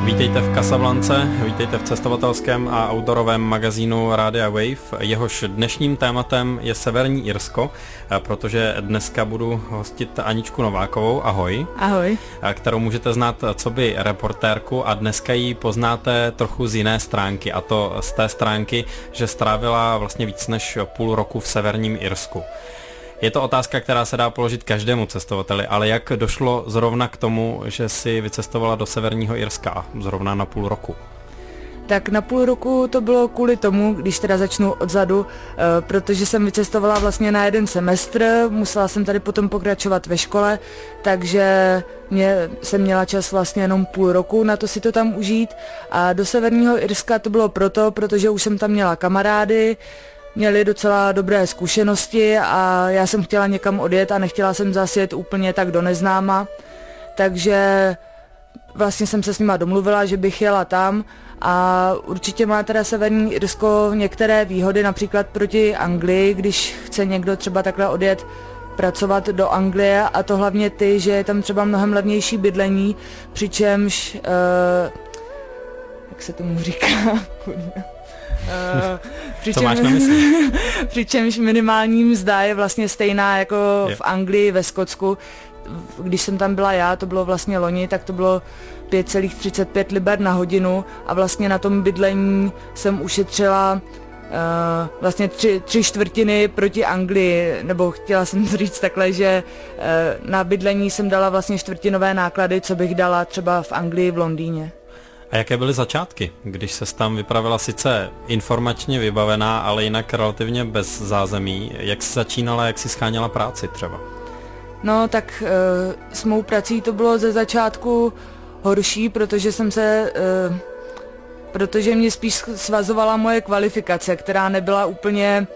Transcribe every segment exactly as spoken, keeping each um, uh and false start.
Vítejte v Casablance, vítejte v cestovatelském a outdoorovém magazínu Rádia Wave. Jehož dnešním tématem je Severní Irsko, protože dneska budu hostit Aničku Novákovou, ahoj. Ahoj. Kterou můžete znát coby reportérku a dneska ji poznáte trochu z jiné stránky, a to z té stránky, že strávila vlastně víc než půl roku v Severním Irsku. Je to otázka, která se dá položit každému cestovateli, ale jak došlo zrovna k tomu, že si vycestovala do Severního Irska zrovna na půl roku? Tak na půl roku to bylo kvůli tomu, když teda začnu odzadu, protože jsem vycestovala vlastně na jeden semestr, musela jsem tady potom pokračovat ve škole, takže mě, jsem měla čas vlastně jenom půl roku na to si to tam užít. A do Severního Irska to bylo proto, protože už jsem tam měla kamarády, měli docela dobré zkušenosti a já jsem chtěla někam odjet a nechtěla jsem zase jet úplně tak do neznáma, takže vlastně jsem se s nima domluvila, že bych jela tam a určitě má teda Severní Irsko některé výhody, například proti Anglii, když chce někdo třeba takhle odjet pracovat do Anglie, a to hlavně ty, že je tam třeba mnohem levnější bydlení, přičemž, uh, jak se tomu říká, Uh, přičem, Co máš na mysli? Přičemž minimální mzda je vlastně stejná jako je. v Anglii, ve Skotsku. Když jsem tam byla já, to bylo vlastně loni, tak to bylo pět celá třicet pět liber na hodinu a vlastně na tom bydlení jsem ušetřila uh, vlastně tři, tři čtvrtiny proti Anglii, nebo chtěla jsem říct takhle, že uh, na bydlení jsem dala vlastně čtvrtinové náklady, co bych dala třeba v Anglii, v Londýně. A jaké byly začátky, když ses tam vypravila sice informačně vybavená, ale jinak relativně bez zázemí? Jak jsi začínala, jak jsi scháněla práci třeba? No tak e, s mou prací to bylo ze začátku horší, protože jsem se, e, protože mě spíš svazovala moje kvalifikace, která nebyla úplně e,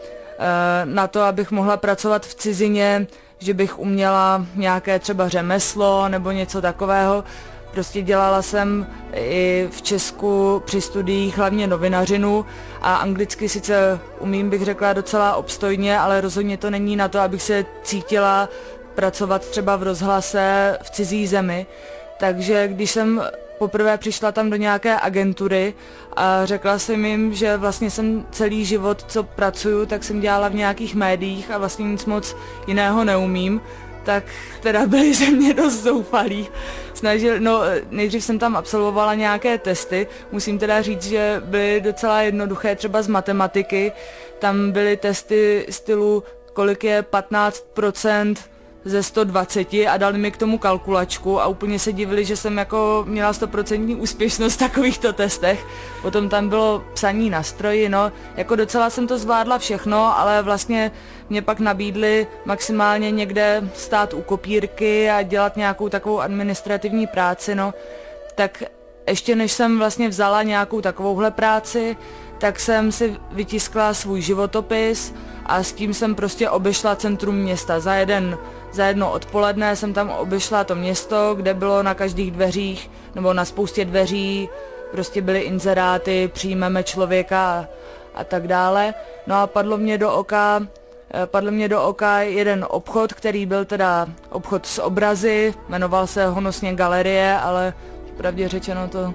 na to, abych mohla pracovat v cizině, že bych uměla nějaké třeba řemeslo nebo něco takového. Prostě dělala jsem i v Česku při studiích hlavně novinařinu a anglicky sice umím, bych řekla, docela obstojně, ale rozhodně to není na to, abych se cítila pracovat třeba v rozhlase v cizí zemi. Takže když jsem poprvé přišla tam do nějaké agentury a řekla jsem jim, že vlastně jsem celý život, co pracuju, tak jsem dělala v nějakých médiích a vlastně nic moc jiného neumím, tak teda byli ze mě dost zoufalí. Snažil, no, nejdřív jsem tam absolvovala nějaké testy, musím teda říct, že byly docela jednoduché, třeba z matematiky, tam byly testy stylu, kolik je patnáct procent ze sto dvacet a dali mi k tomu kalkulačku a úplně se divili, že jsem jako měla sto procent úspěšnost v takovýchto testech. Potom tam bylo psaní na stroji, no, jako docela jsem to zvládla všechno, ale vlastně mě pak nabídli maximálně někde stát u kopírky a dělat nějakou takovou administrativní práci, no, tak ještě než jsem vlastně vzala nějakou takovouhle práci, tak jsem si vytiskla svůj životopis a s tím jsem prostě obešla centrum města. Za, jeden, za jedno odpoledne jsem tam obešla to město, kde bylo na každých dveřích, nebo na spoustě dveří, prostě byly inzeráty, přijmeme člověka a, a tak dále. No a padlo mě do oka, padl mě do oka jeden obchod, který byl teda obchod s obrazy, jmenoval se honosně Galerie, ale pravdě řečeno to,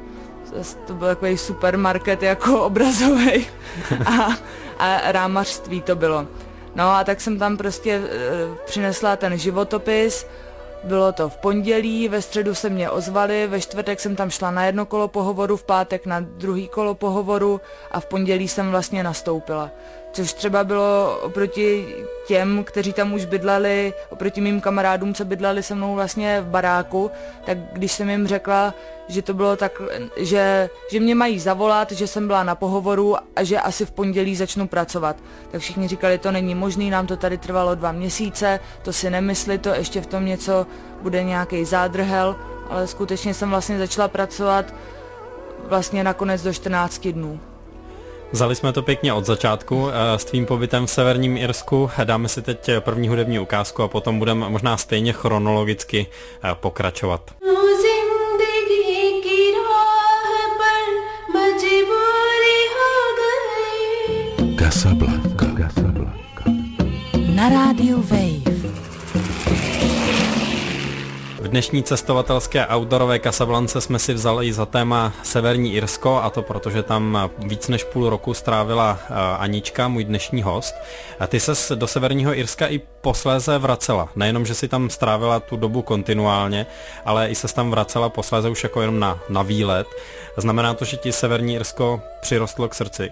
to byl takový supermarket jako obrazový a, a rámařství to bylo. No a tak jsem tam prostě e, přinesla ten životopis, bylo to v pondělí, ve středu se mě ozvali, ve čtvrtek jsem tam šla na jedno kolo pohovoru, v pátek na druhý kolo pohovoru a v pondělí jsem vlastně nastoupila. Což třeba bylo oproti těm, kteří tam už bydleli, oproti mým kamarádům, co bydleli se mnou vlastně v baráku, tak když jsem jim řekla, že to bylo tak, že, že mě mají zavolat, že jsem byla na pohovoru a že asi v pondělí začnu pracovat. Tak všichni říkali, to není možný, nám to tady trvalo dva měsíce, to si nemysli, to ještě v tom něco bude nějaký zádrhel, ale skutečně jsem vlastně začala pracovat vlastně nakonec do čtrnácti dnů. Vzali jsme to pěkně od začátku s tvým pobytem v Severním Irsku. Dáme si teď první hudební ukázku a potom budeme možná stejně chronologicky pokračovat. Casablanca. Na rádiu Wave. V dnešní cestovatelské outdoorové Casablance jsme si vzali za téma Severní Irsko, a to protože tam víc než půl roku strávila Anička, můj dnešní host. A ty ses do Severního Irska i posléze vracela. Nejenom, že si tam strávila tu dobu kontinuálně, ale i ses tam vracela posléze už jako jenom na, na výlet. Znamená to, že ti Severní Irsko přirostlo k srdci?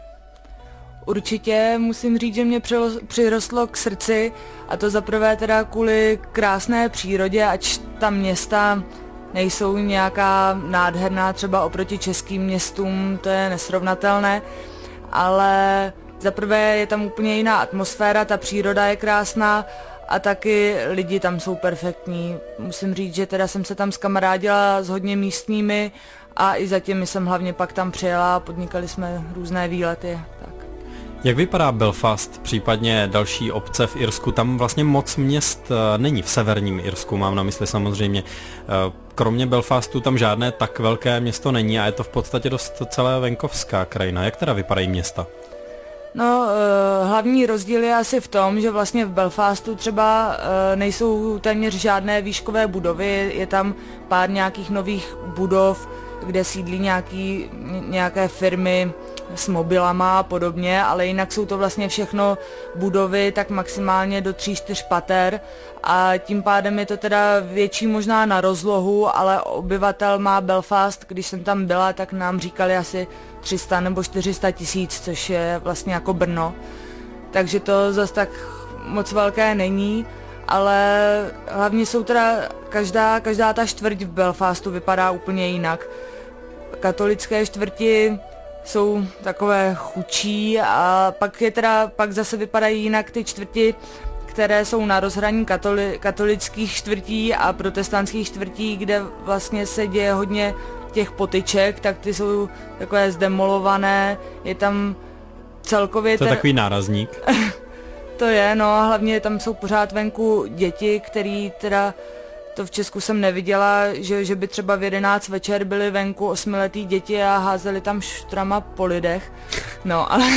Určitě musím říct, že mě přirostlo k srdci, a to zaprvé teda kvůli krásné přírodě, ač ta města nejsou nějaká nádherná, třeba oproti českým městům, to je nesrovnatelné, ale zaprvé je tam úplně jiná atmosféra, ta příroda je krásná a taky lidi tam jsou perfektní. Musím říct, že teda jsem se tam skamarádila s hodně místními a i zatím jsem hlavně pak tam přijela a podnikali jsme různé výlety. Tak. Jak vypadá Belfast, případně další obce v Irsku? Tam vlastně moc měst není v Severním Irsku, mám na mysli samozřejmě. Kromě Belfastu tam žádné tak velké město není a je to v podstatě dost celé venkovská krajina. Jak teda vypadají města? No, hlavní rozdíl je asi v tom, že vlastně v Belfastu třeba nejsou téměř žádné výškové budovy, je tam pár nějakých nových budov, kde sídlí nějaký, nějaké firmy s mobilama a podobně, ale jinak jsou to vlastně všechno budovy tak maximálně do tří, čtyř pater a tím pádem je to teda větší možná na rozlohu, ale obyvatel má Belfast, když jsem tam byla, tak nám říkali asi tři sta nebo čtyři sta tisíc, což je vlastně jako Brno. Takže to zase tak moc velké není, ale hlavně jsou teda, každá, každá ta čtvrť v Belfastu vypadá úplně jinak. Katolické čtvrti jsou takové chudší a pak je teda, pak zase vypadají jinak ty čtvrti, které jsou na rozhraní katoli, katolických čtvrtí a protestantských čtvrtí, kde vlastně se děje hodně těch potyček, tak ty jsou takové zdemolované, je tam celkově... To je ten... takový nárazník. To je, no a hlavně tam jsou pořád venku děti, který teda, to v Česku jsem neviděla, že, že by třeba v jedenáct večer byly venku osmiletý děti a házeli tam štrama po lidech, no ale...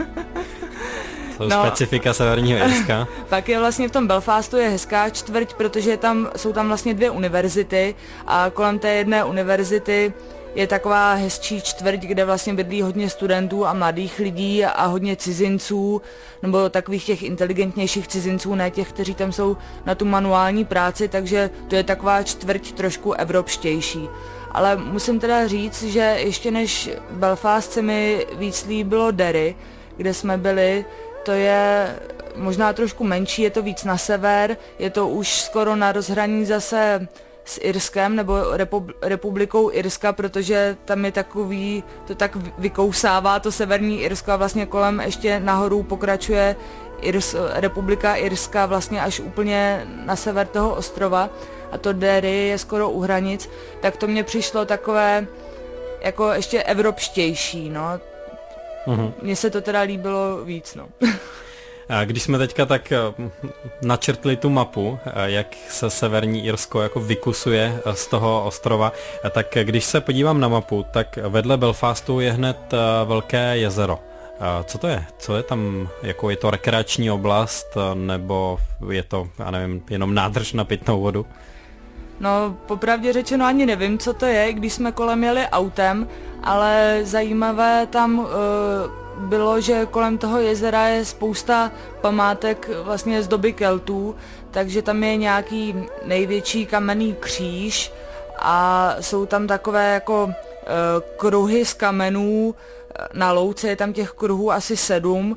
Jsou no, specifika Severního Irska. Pak je vlastně v tom Belfastu je hezká čtvrť, protože tam, jsou tam vlastně dvě univerzity a kolem té jedné univerzity je taková hezčí čtvrť, kde vlastně bydlí hodně studentů a mladých lidí a hodně cizinců, nebo takových těch inteligentnějších cizinců, ne těch, kteří tam jsou na tu manuální práci, takže to je taková čtvrť trošku evropštější. Ale musím teda říct, že ještě než Belfast se mi víc líbilo Derry, kde jsme byli. To je možná trošku menší, je to víc na sever, je to už skoro na rozhraní zase s Irskem nebo Repub- republikou Irska, protože tam je takový, to tak vykousává to Severní Irsko a vlastně kolem ještě nahoru pokračuje Irs, republika Irska vlastně až úplně na sever toho ostrova a to Derry je skoro u hranic, tak to mně přišlo takové jako ještě evropštější, no. Uhum. Mně se to teda líbilo víc, no. A když jsme teďka tak načrtli tu mapu, jak se Severní Irsko jako vykusuje z toho ostrova, tak když se podívám na mapu, tak vedle Belfastu je hned velké jezero. Co to je? Co je tam? Jako je to rekreační oblast, nebo je to, já nevím, jenom nádrž na pitnou vodu? No, popravdě řečeno ani nevím, co to je, když jsme kolem jeli autem, ale zajímavé tam uh, bylo, že kolem toho jezera je spousta památek vlastně z doby Keltů, takže tam je nějaký největší kamenný kříž a jsou tam takové jako uh, kruhy z kamenů, na louce je tam těch kruhů asi sedm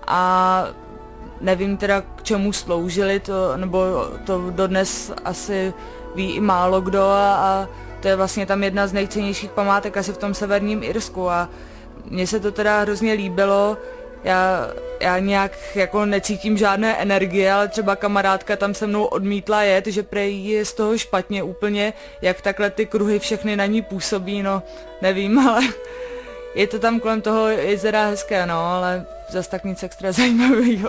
a nevím teda k čemu sloužili, to, nebo to dodnes asi ví i málo kdo a, a to je vlastně tam jedna z nejcennějších památek asi v tom Severním Irsku a mně se to teda hrozně líbilo, já, já nějak jako necítím žádné energie, ale třeba kamarádka tam se mnou odmítla jet, že prej je z toho špatně úplně, jak takhle ty kruhy všechny na ní působí, no nevím, ale je to tam kolem toho jezera hezké, no, ale zase tak nic extra zajímavého.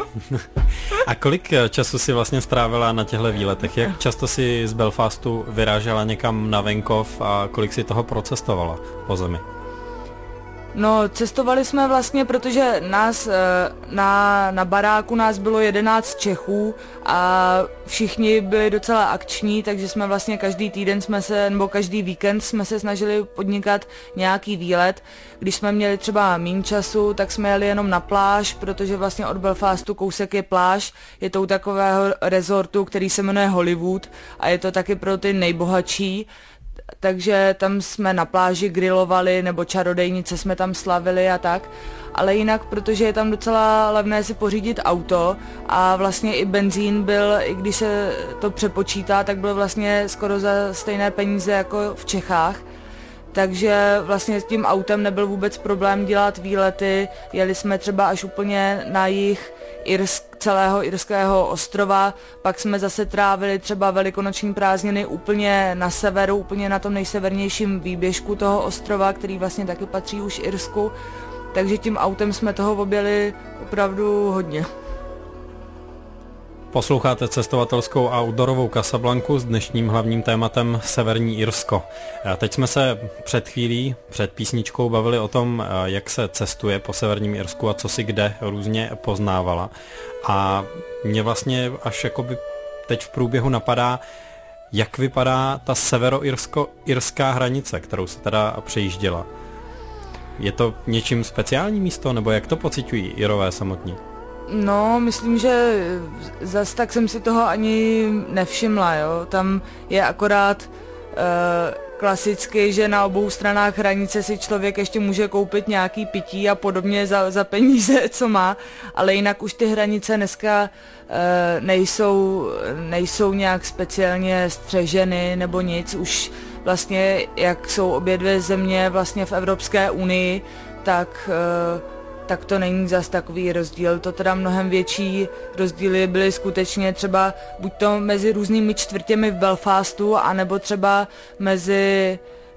A kolik času si vlastně strávila na těchto výletech? Jak často si z Belfastu vyrážela někam na venkov a kolik si toho procestovala po zemi? No, cestovali jsme vlastně, protože nás na, na baráku nás bylo jedenáct Čechů a všichni byli docela akční, takže jsme vlastně každý týden jsme se, nebo každý víkend jsme se snažili podnikat nějaký výlet. Když jsme měli třeba méně času, tak jsme jeli jenom na pláž, protože vlastně od Belfastu kousek je pláž, je to u takového rezortu, který se jmenuje Hollywood a je to taky pro ty nejbohatší. Takže tam jsme na pláži grilovali, nebo čarodejnice jsme tam slavili a tak. Ale jinak, protože je tam docela levné si pořídit auto a vlastně i benzín byl, i když se to přepočítá, tak byl vlastně skoro za stejné peníze jako v Čechách. Takže vlastně s tím autem nebyl vůbec problém dělat výlety, jeli jsme třeba až úplně na jih Irsk, celého irského ostrova, pak jsme zase trávili třeba velikonoční prázdniny úplně na severu, úplně na tom nejsevernějším výběžku toho ostrova, který vlastně taky patří už Irsku, takže tím autem jsme toho objeli opravdu hodně. Posloucháte cestovatelskou a outdoorovou Casablanku s dnešním hlavním tématem Severní Irsko. Teď jsme se před chvílí, před písničkou bavili o tom, jak se cestuje po Severním Irsku a co si kde různě poznávala. A mě vlastně až jakoby teď v průběhu napadá, jak vypadá ta severoirská hranice, kterou se teda přejížděla. Je to něčím speciální místo, nebo jak to pociťují Irové samotní? No, myslím, že zas tak jsem si toho ani nevšimla, jo. Tam je akorát e, klasicky, že na obou stranách hranice si člověk ještě může koupit nějaký pití a podobně za, za peníze, co má, ale jinak už ty hranice dneska e, nejsou, nejsou nějak speciálně střeženy nebo nic, už vlastně jak jsou obě dvě země vlastně v Evropské unii, tak e, tak to není zas takový rozdíl, to teda mnohem větší rozdíly byly skutečně třeba buď to mezi různými čtvrtěmi v Belfastu, anebo třeba mezi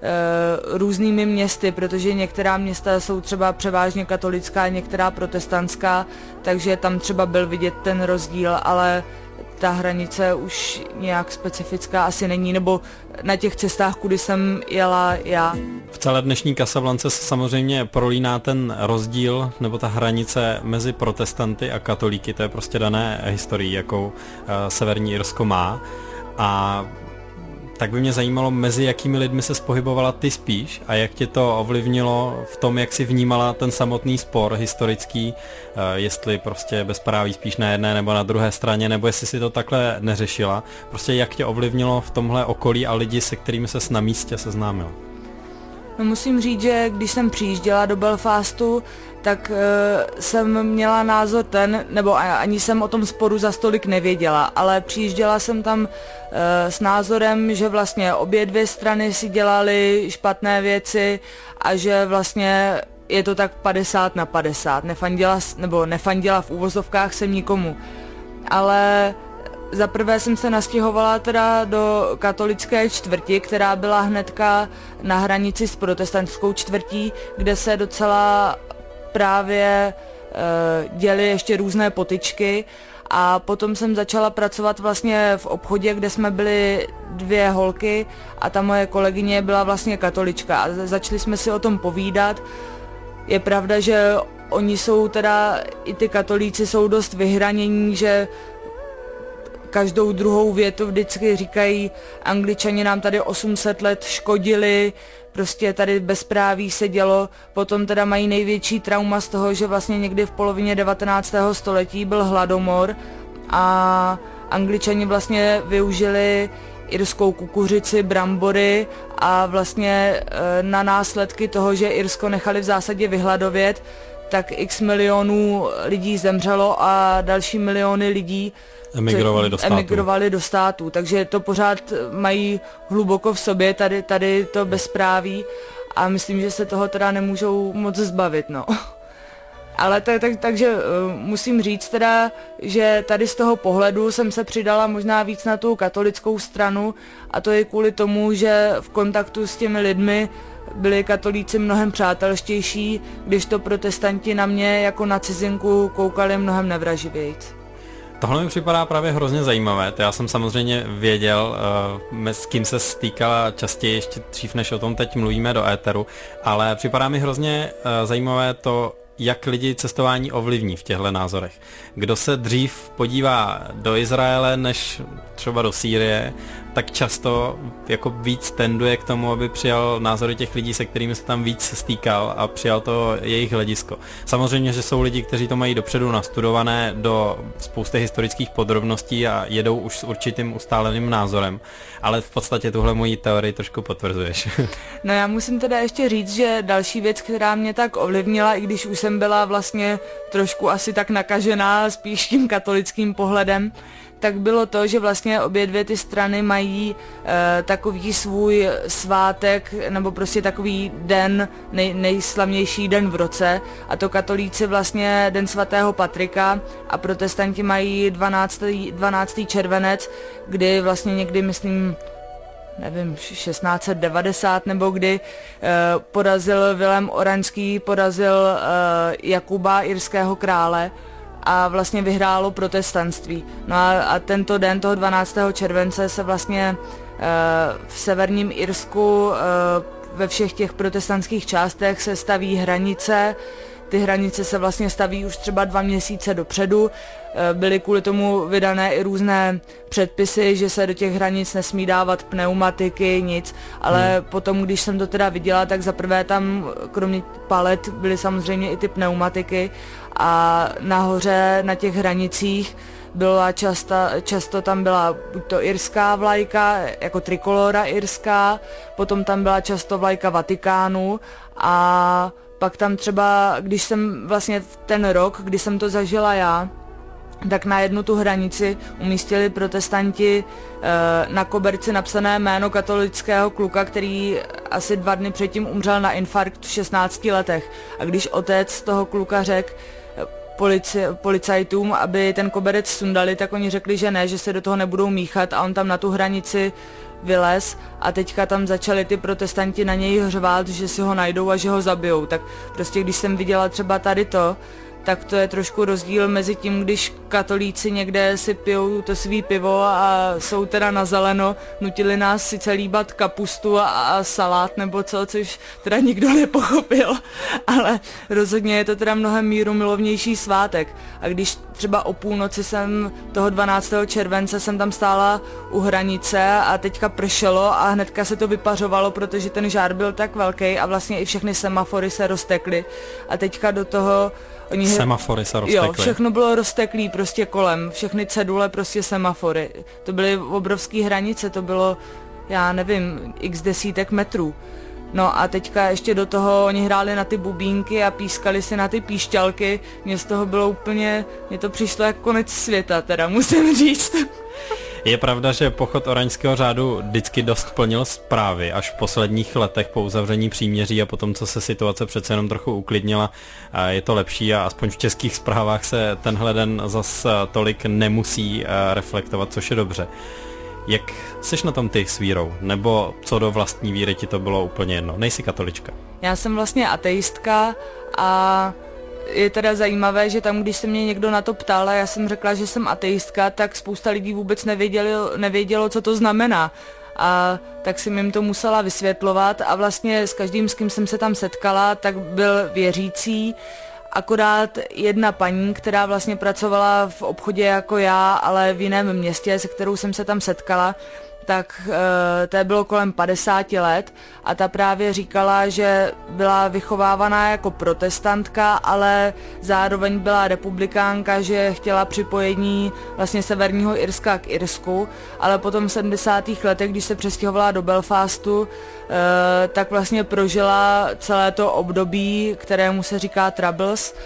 e, různými městy, protože některá města jsou třeba převážně katolická, některá protestantská, takže tam třeba byl vidět ten rozdíl, ale ta hranice už nějak specifická asi není, nebo na těch cestách, kudy jsem jela já. V celé dnešní Casablance se samozřejmě prolíná ten rozdíl, nebo ta hranice mezi protestanty a katolíky, to je prostě dané historií, jakou uh, Severní Irsko má. A tak by mě zajímalo, mezi jakými lidmi se spohybovala ty spíš a jak tě to ovlivnilo v tom, jak si vnímala ten samotný spor historický, jestli prostě bezpráví spíš na jedné nebo na druhé straně, nebo jestli si to takhle neřešila. Prostě jak tě ovlivnilo v tomhle okolí a lidi, se kterými ses na místě seznámil? No musím říct, že když jsem přijížděla do Belfastu, tak uh, jsem měla názor ten, nebo ani jsem o tom sporu za stolik nevěděla, ale přijížděla jsem tam uh, s názorem, že vlastně obě dvě strany si dělaly špatné věci a že vlastně je to tak padesát na padesát. Nefandila, nebo nefandila v úvozovkách jsem nikomu. Ale za prvé jsem se nastěhovala teda do katolické čtvrti, která byla hnedka na hranici s protestantskou čtvrtí, kde se docela právě e, děly ještě různé potyčky a potom jsem začala pracovat vlastně v obchodě, kde jsme byli dvě holky a ta moje kolegyně byla vlastně katolička a začali jsme si o tom povídat. Je pravda, že oni jsou teda, i ty katolíci jsou dost vyhranění, že každou druhou větu vždycky říkají, Angličani nám tady osm set let škodili, prostě tady bezpráví se dělo, potom teda mají největší trauma z toho, že vlastně někdy v polovině devatenáctého století byl hladomor a Angličani vlastně využili irskou kukuřici, brambory a vlastně na následky toho, že Irsko nechali v zásadě vyhladovět, tak x milionů lidí zemřelo a další miliony lidí emigrovali do států. emigrovali do států, takže to pořád mají hluboko v sobě, tady, tady to bezpráví a myslím, že se toho teda nemůžou moc zbavit, no. Ale tak, tak, takže uh, musím říct teda, že tady z toho pohledu jsem se přidala možná víc na tu katolickou stranu a to je kvůli tomu, že v kontaktu s těmi lidmi byli katolíci mnohem přátelštější, když to protestanti na mě jako na cizinku koukali mnohem nevraživějc. Tohle mi připadá právě hrozně zajímavé. To já jsem samozřejmě věděl, s kým se stýkala častěji ještě dřív, než o tom teď mluvíme do éteru, ale připadá mi hrozně zajímavé to, jak lidi cestování ovlivní v těchto názorech. Kdo se dřív podívá do Izraele než třeba do Sýrie, tak často jako víc tenduje k tomu, aby přijal názory těch lidí, se kterými se tam víc stýkal a přijal to jejich hledisko. Samozřejmě, že jsou lidi, kteří to mají dopředu nastudované do spousty historických podrobností a jedou už s určitým ustáleným názorem, ale v podstatě tuhle moji teorii trošku potvrzuješ. No já musím teda ještě říct, že další věc, která mě tak ovlivnila, i když už jsem byla vlastně trošku asi tak nakažená spíš tím katolickým pohledem, tak bylo to, že vlastně obě dvě ty strany mají e, takový svůj svátek, nebo prostě takový den, nej, nejslavnější den v roce, a to katolíci vlastně den svatého Patrika a protestanti mají dvanáctého červenec, kdy vlastně někdy, myslím, nevím, šestnáct set devadesát nebo kdy eh, porazil Vilém Oranský, porazil eh, Jakuba, irského krále, a vlastně vyhrálo protestantství. No a, a tento den, toho dvanáctého července, se vlastně eh, v severním Irsku eh, ve všech těch protestantských částech se staví hranice. Ty hranice se vlastně staví už třeba dva měsíce dopředu. Byly kvůli tomu vydané i různé předpisy, že se do těch hranic nesmí dávat pneumatiky, nic, ale hmm. potom, když jsem to teda viděla, tak zaprvé tam kromě palet byly samozřejmě i ty pneumatiky a nahoře na těch hranicích byla často, často tam byla buď to irská vlajka, jako trikolora irská, potom tam byla často vlajka Vatikánu a pak tam třeba, když jsem vlastně ten rok, kdy jsem to zažila já, tak na jednu tu hranici umístili protestanti e, na koberci napsané jméno katolického kluka, který asi dva dny předtím umřel na infarkt v šestnácti letech. A když otec toho kluka řekl polici, policajtům, aby ten koberec sundali, tak oni řekli, že ne, že se do toho nebudou míchat, a on tam na tu hranici vylez a teďka tam začali ty protestanti na něj hřvát, že si ho najdou a že ho zabijou. Tak prostě když jsem viděla třeba tady to, tak to je trošku rozdíl mezi tím, když katolíci někde si pijou to svý pivo a jsou teda na zeleno, nutili nás sice líbat kapustu a, a salát nebo co, což teda nikdo nepochopil, ale rozhodně je to teda mnohem mírumilovnější svátek. A když třeba o půlnoci jsem toho dvanáctého července jsem tam stála u hranice a teďka pršelo a hnedka se to vypařovalo, protože ten žár byl tak velký a vlastně i všechny semafory se roztekly a teďka do toho Oni Semafory se roztekly. Jo, všechno bylo rozteklý prostě kolem, všechny cedule, prostě semafory. To byly obrovské hranice, to bylo, já nevím, x desítek metrů. No a teďka ještě do toho oni hráli na ty bubínky a pískali si na ty píšťalky. Mně z toho bylo úplně, mně to přišlo jako konec světa, teda musím říct. Je pravda, že pochod Oranžského řádu vždycky dost plnil zprávy, až v posledních letech po uzavření příměří a potom, co se situace přece jenom trochu uklidnila, je to lepší a aspoň v českých zprávách se tenhle den zas tolik nemusí reflektovat, což je dobře. Jak seš na tom ty s vírou? Nebo co do vlastní víry ti to bylo úplně jedno? Nejsi katolička? Já jsem vlastně ateistka a je teda zajímavé, že tam, když se mě někdo na to ptal a já jsem řekla, že jsem ateistka, tak spousta lidí vůbec nevědělo, nevědělo, co to znamená. A tak jsem jim to musela vysvětlovat a vlastně s každým, s kým jsem se tam setkala, tak byl věřící, akorát jedna paní, která vlastně pracovala v obchodě jako já, ale v jiném městě, se kterou jsem se tam setkala, tak e, té bylo kolem padesáti let a ta právě říkala, že byla vychovávaná jako protestantka, ale zároveň byla republikánka, že chtěla připojení vlastně severního Irska k Irsku, ale potom v sedmdesátých letech, když se přestěhovala do Belfastu, e, tak vlastně prožila celé to období, kterému se říká Troubles,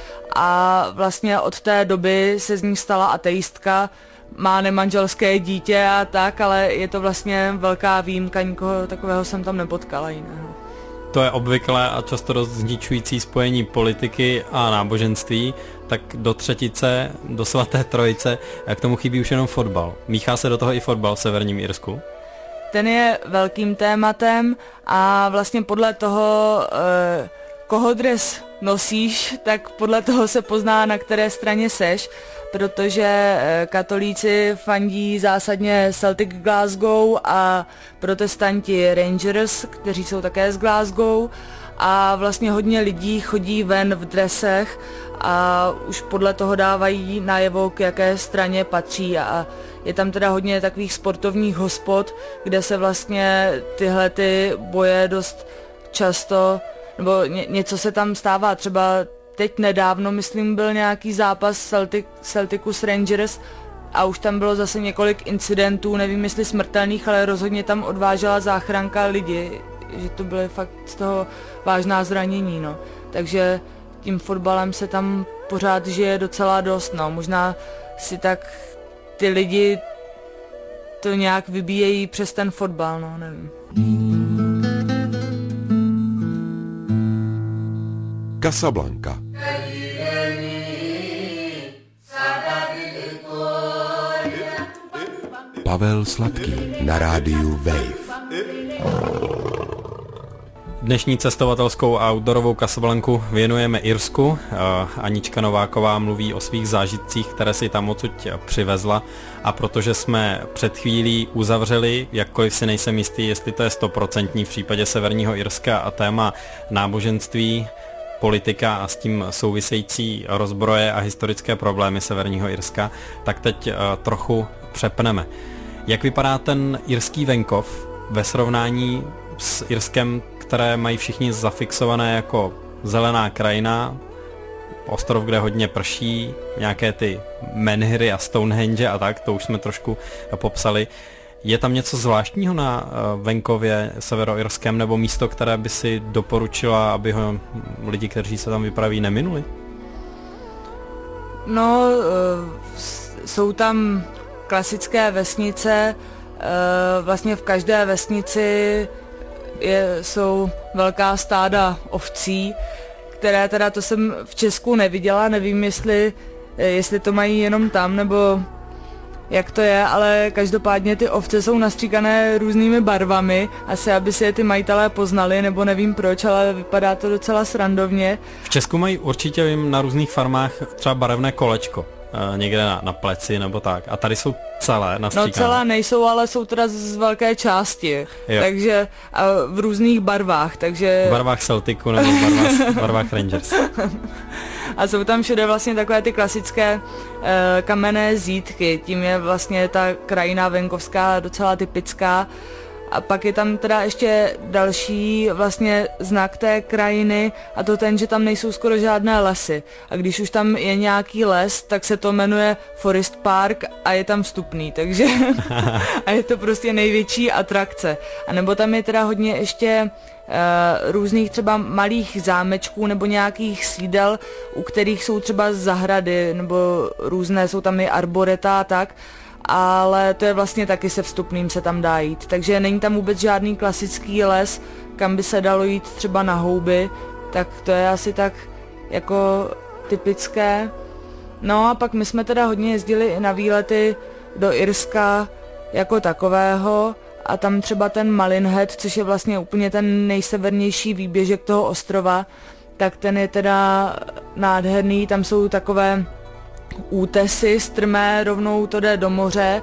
a vlastně od té doby se z ní stala ateistka. Má nemanželské dítě a tak, ale je to vlastně velká výjimka, nikoho takového jsem tam nepotkala jiného. To je obvyklé a často dost zničující spojení politiky a náboženství, tak do třetice, do svaté trojice, k tomu chybí už jenom fotbal. Míchá se do toho i fotbal v severním Irsku? Ten je velkým tématem a vlastně podle toho, koho dres nosíš, tak podle toho se pozná, na které straně seš, protože katolíci fandí zásadně Celtic Glasgow a protestanti Rangers, kteří jsou také z Glasgow, a vlastně hodně lidí chodí ven v dresech a už podle toho dávají najevo, k jaké straně patří, a je tam teda hodně takových sportovních hospod, kde se vlastně tyhle ty boje dost často, nebo ně, něco se tam stává, třeba teď nedávno, myslím, byl nějaký zápas Celtic, Celticu s Rangers a už tam bylo zase několik incidentů, nevím jestli smrtelných, ale rozhodně tam odvážela záchranka lidi, že to byly fakt z toho vážná zranění, no. Takže tím fotbalem se tam pořád žije docela dost, no. Možná si tak ty lidi to nějak vybíjejí přes ten fotbal, no, nevím. Casablanca. Pavel Sladký na rádiu Wave. Dnešní cestovatelskou a outdoorovou Casablanku věnujeme Irsku. Anička Nováková mluví o svých zážitcích, které si tam odsud přivezla, a protože jsme před chvílí uzavřeli, jakkoliv si nejsem jistý, jestli to je stoprocentní v případě Severního Irska, a téma náboženství, politika a s tím související rozbroje a historické problémy Severního Irska, tak teď uh, trochu přepneme. Jak vypadá ten irský venkov ve srovnání s Irskem, které mají všichni zafixované jako zelená krajina, ostrov, kde hodně prší, nějaké ty menhiry a Stonehenge a tak, to už jsme trošku popsali. Je tam něco zvláštního na venkově severoirském, nebo místo, které by si doporučila, aby ho lidi, kteří se tam vypraví, neminuli? No, jsou tam klasické vesnice, vlastně v každé vesnici je, jsou velká stáda ovcí, které teda, to jsem v Česku neviděla, nevím jestli, jestli to mají jenom tam, nebo jak to je, ale každopádně ty ovce jsou nastříkané různými barvami, asi aby si je ty majitelé poznali, nebo nevím proč, ale vypadá to docela srandovně. V Česku mají určitě, vím, na různých farmách třeba barevné kolečko, někde na, na pleci nebo tak, a tady jsou celé nastříkané. No celé nejsou, ale jsou teda z velké části, jo. Takže a v různých barvách, takže... V barvách Celticu nebo v barvách, barvách Rangers. A jsou tam všude vlastně takové ty klasické e, kamenné zítky, tím je vlastně ta krajina venkovská docela typická. A pak je tam teda ještě další vlastně znak té krajiny, a to ten, že tam nejsou skoro žádné lesy. A když už tam je nějaký les, tak se to jmenuje Forest Park a je tam vstupný, takže a je to prostě největší atrakce. A nebo tam je teda hodně ještě Uh, různých třeba malých zámečků nebo nějakých sídel, u kterých jsou třeba zahrady nebo různé, jsou tam i arboreta a tak, ale to je vlastně taky se vstupným se tam dá jít, takže není tam vůbec žádný klasický les, kam by se dalo jít třeba na houby, tak to je asi tak jako typické. No a pak my jsme teda hodně jezdili i na výlety do Irska jako takového, a tam třeba ten Malinhead, což je vlastně úplně ten nejsevernější výběžek toho ostrova, tak ten je teda nádherný, tam jsou takové útesy strmé, rovnou to jde do moře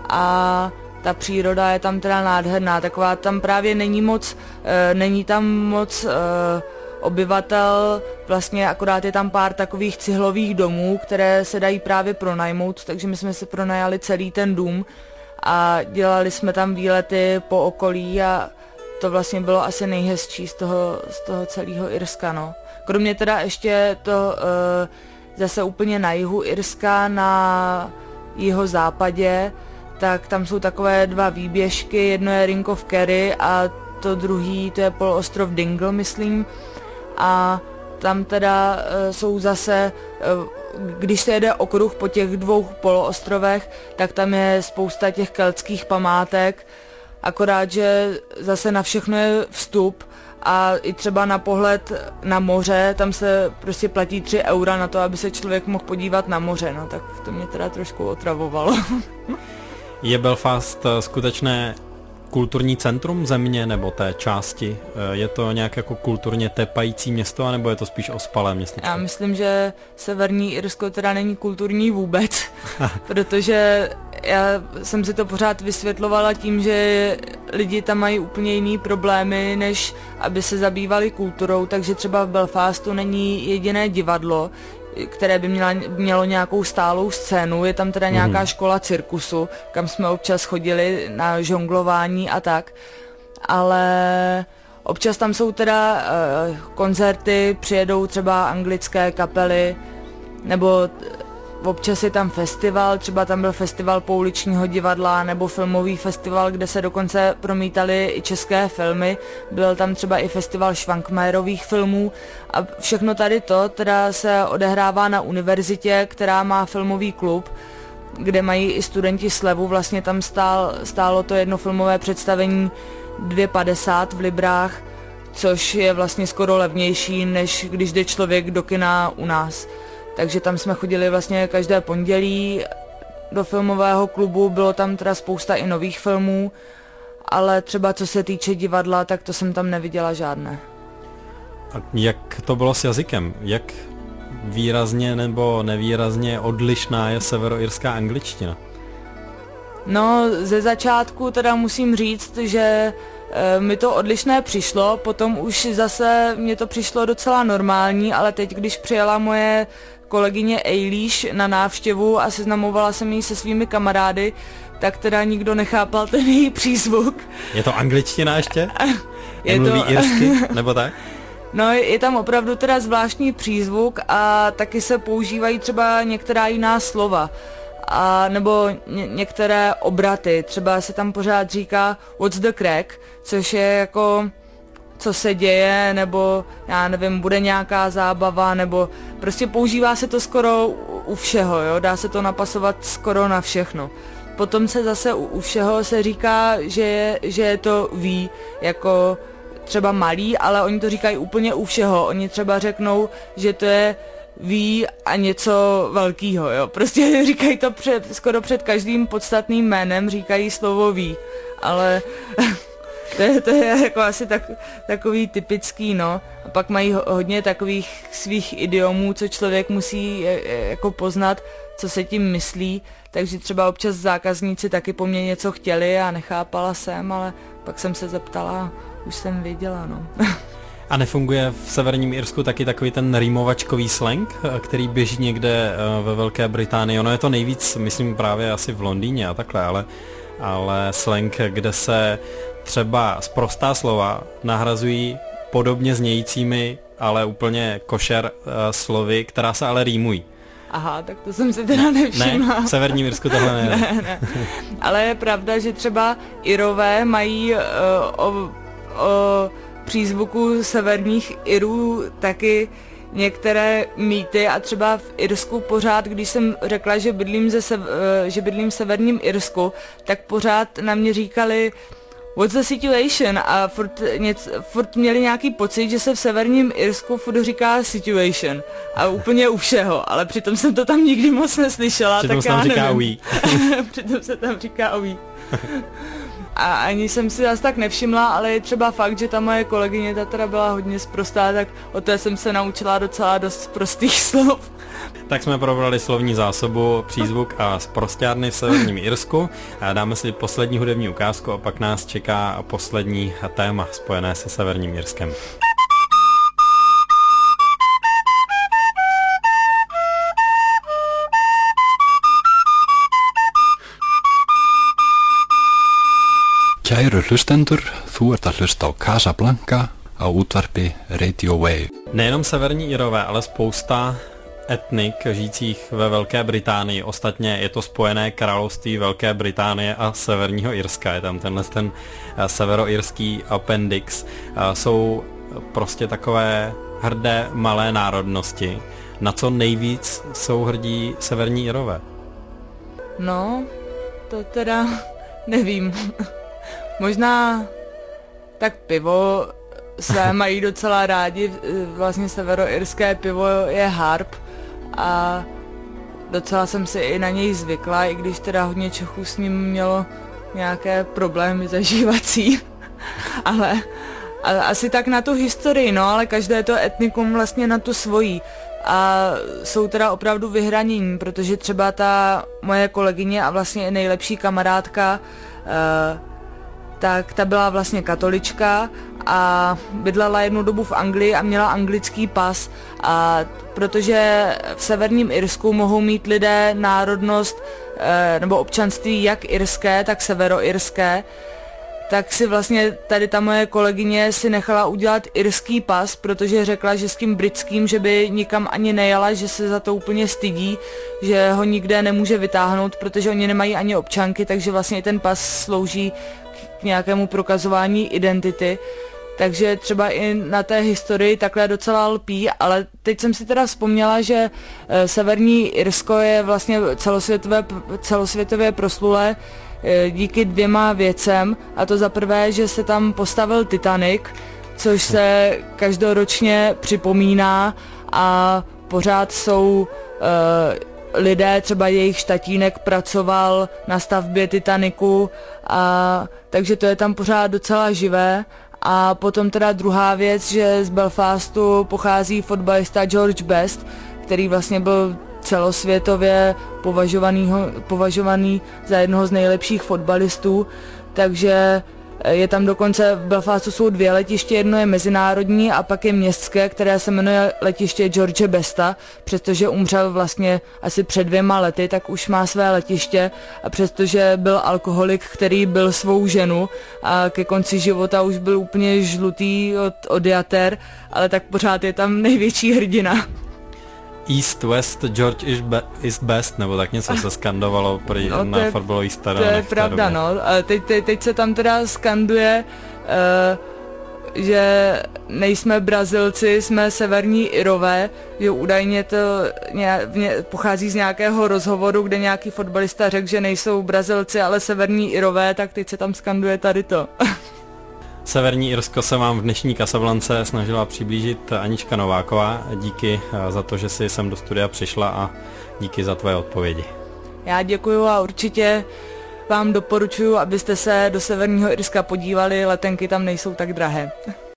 a ta příroda je tam teda nádherná, taková tam právě není moc, e, není tam moc e, obyvatel, vlastně akorát je tam pár takových cihlových domů, které se dají právě pronajmout, takže my jsme si pronajali celý ten dům a dělali jsme tam výlety po okolí a to vlastně bylo asi nejhezčí z toho, z toho celého Irska, no. Kromě teda ještě to e, zase úplně na jihu Irska, na jihozápadě, tak tam jsou takové dva výběžky, jedno je Ring of Kerry a to druhý, to je poloostrov Dingle, myslím, a tam teda e, jsou zase, e, když se jede okruh po těch dvou poloostrovech, tak tam je spousta těch keltských památek, akorát, že zase na všechno je vstup a i třeba na pohled na moře, tam se prostě platí tři eura na to, aby se člověk mohl podívat na moře, no tak to mě teda trošku otravovalo. Je Belfast skutečné kulturní centrum země nebo té části? Je to nějak jako kulturně tepající město, nebo je to spíš ospalé městečko? Já myslím, že Severní Irsko teda není kulturní vůbec, protože já jsem si to pořád vysvětlovala tím, že lidi tam mají úplně jiný problémy, než aby se zabývali kulturou, takže třeba v Belfastu není jediné divadlo, které by měla, mělo nějakou stálou scénu, je tam teda nějaká škola cirkusu, kam jsme občas chodili na žonglování a tak, ale občas tam jsou teda uh, koncerty, přijedou třeba anglické kapely, nebo občas je tam festival, třeba tam byl festival pouličního divadla nebo filmový festival, kde se dokonce promítaly i české filmy, byl tam třeba i festival Švankmajerových filmů a všechno tady to teda se odehrává na univerzitě, která má filmový klub, kde mají i studenti slevu, vlastně tam stál, stálo to jedno filmové představení dvě padesát v librách, což je vlastně skoro levnější, než když jde člověk do kina u nás. Takže tam jsme chodili vlastně každé pondělí do filmového klubu, bylo tam teda spousta i nových filmů, ale třeba co se týče divadla, tak to jsem tam neviděla žádné. A jak to bylo s jazykem? Jak výrazně nebo nevýrazně odlišná je severoirská angličtina? No, ze začátku teda musím říct, že e, mi to odlišné přišlo, potom už zase mě to přišlo docela normální, ale teď, když přijela moje kolegyně Eilish na návštěvu a seznamovala jsem jí se svými kamarády, tak teda nikdo nechápal ten její přízvuk. Je to angličtina ještě? Je Nemluví to... irsky, nebo tak? No, je tam opravdu teda zvláštní přízvuk a taky se používají třeba některá jiná slova. A nebo ně, některé obraty, třeba se tam pořád říká what's the crack, což je jako co se děje, nebo já nevím, bude nějaká zábava, nebo prostě používá se to skoro u, u všeho, jo, dá se to napasovat skoro na všechno. Potom se zase u, u všeho se říká, že je, že je to ví, jako třeba malý, ale oni to říkají úplně u všeho, oni třeba řeknou, že to je ví a něco velkýho, jo. Prostě říkají to před, skoro před každým podstatným jménem, říkají slovo ví, ale to je, to je jako asi tak, takový typický, no. A pak mají hodně takových svých idiomů, co člověk musí jako poznat, co se tím myslí, takže třeba občas zákazníci taky po mně něco chtěli a nechápala jsem, ale pak jsem se zeptala, už jsem věděla, no. A nefunguje v Severním Irsku taky takový ten rýmovačkový slang, který běží někde ve Velké Británii? Ono je to nejvíc, myslím, právě asi v Londýně a takhle, ale, ale slang, kde se třeba sprostá slova nahrazují podobně znějícími, ale úplně košer uh, slovy, která se ale rýmují. Aha, tak to jsem si teda nevšimla. Ne, v Severním Irsku tohle ne. ne, ne. Ale je pravda, že třeba Irové mají uh, o, o přízvuku severních Irů taky některé mýty a třeba v Irsku pořád, když jsem řekla, že bydlím, ze sev, že bydlím v Severním Irsku, tak pořád na mě říkali what's the situation a furt, něc, furt měli nějaký pocit, že se v Severním Irsku furt říká situation a úplně u všeho, ale přitom jsem to tam nikdy moc neslyšela. Přitom tak se tam já říká nevím. oui. Přitom se tam říká oui. A ani jsem si zase tak nevšimla, ale je třeba fakt, že ta moje kolegyně, ta teda byla hodně sprostá, tak o té jsem se naučila docela dost prostých slov. Tak jsme probrali slovní zásobu, přízvuk a sprosťárny v Severním Irsku. Dáme si poslední hudební ukázku a pak nás čeká poslední téma spojené se Severním Irskem. Kæru hlustendur, þú ert að hlusta á Casablanca a útvarpi Radio Wave. Nejenom severní Irové, ale spousta etnik žijících ve Velké Británii. Ostatně je to Spojené království Velké Británie a Severního Irska. Je tam tenhle ten severoirský appendix. Jsou prostě takové hrdé malé národnosti. Na co nejvíc jsou hrdí severní Irové? No, to teda nevím. Možná tak pivo své mají docela rádi, vlastně severoirské pivo je Harp a docela jsem si i na něj zvykla, i když teda hodně Čechů s ním mělo nějaké problémy zažívací, ale, ale asi tak na tu historii, no, ale každé to etnikum vlastně na tu svojí. A jsou teda opravdu vyhranění, protože třeba ta moje kolegyně a vlastně nejlepší kamarádka, eh, tak ta byla vlastně katolička a bydlela jednu dobu v Anglii a měla anglický pas. A protože v Severním Irsku mohou mít lidé národnost eh, nebo občanství jak irské, tak severoirské, tak si vlastně tady ta moje kolegyně si nechala udělat irský pas, protože řekla, že s tím britským, že by nikam ani nejela, že se za to úplně stydí, že ho nikde nemůže vytáhnout, protože oni nemají ani občanky, takže vlastně ten pas slouží k nějakému prokazování identity. Takže třeba i na té historii takhle docela lpí, ale teď jsem si teda vzpomněla, že Severní Irsko je vlastně celosvětové, celosvětově proslulé díky dvěma věcem, a to za prvé, že se tam postavil Titanic, což se každoročně připomíná a pořád jsou uh, lidé, třeba jejich tatínek pracoval na stavbě Titanicu, a takže to je tam pořád docela živé. A potom teda druhá věc, že z Belfastu pochází fotbalista George Best, který vlastně byl celosvětově považovaný za jednoho z nejlepších fotbalistů, takže je tam dokonce, v Belfastu jsou dvě letiště, jedno je mezinárodní a pak je městské, které se jmenuje letiště George Besta, přestože umřel vlastně asi před dvěma lety, tak už má své letiště a přestože byl alkoholik, který byl svou ženu a ke konci života už byl úplně žlutý od, od jater, ale tak pořád je tam největší hrdina. East West George is, be- is best, nebo tak něco se skandovalo prý no, na fotbalových stadionech. To je pravda, no. A teď, teď, teď se tam teda skanduje, uh, že nejsme Brazilci, jsme severní Irové, že údajně to ně, ně, pochází z nějakého rozhovoru, kde nějaký fotbalista řekl, že nejsou Brazilci, ale severní Irové, tak teď se tam skanduje tady to. Severní Irsko se vám v dnešní Casablance snažila přiblížit Anička Nováková. Díky za to, že jsi sem do studia přišla a díky za tvoje odpovědi. Já děkuju a určitě vám doporučuji, abyste se do Severního Irska podívali, letenky tam nejsou tak drahé.